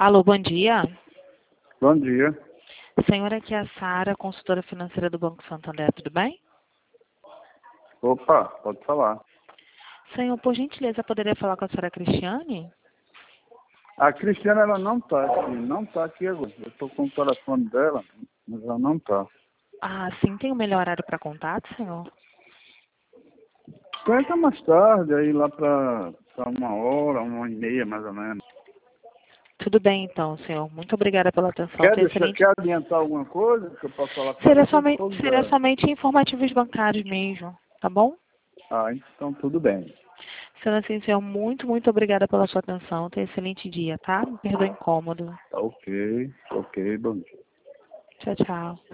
Alô, bom dia. Bom dia. Senhora, aqui é a Sara, consultora financeira do Banco Santander, tudo bem? Opa, pode falar. Senhor, por gentileza, poderia falar com a senhora Cristiane? A Cristiana, ela não tá aqui agora. Eu tô com o telefone dela, mas ela não tá. Ah, sim, tem o melhor horário para contato, senhor? Tenta mais tarde, aí lá pra 1 hora, 1 e meia, mais ou menos. Tudo bem, então, senhor. Muito obrigada pela atenção. Tenha excelente... Quer adiantar alguma coisa que eu posso falar com ela? Seria Eu tô somente, disposto seria dela. somente informativos bancários mesmo, tá bom? Ah, então tudo bem. Sendo assim, senhor, muito obrigada pela sua atenção. Tenha excelente dia, tá? Me perdoe o incômodo. Tá ok, bom dia. Tchau, tchau.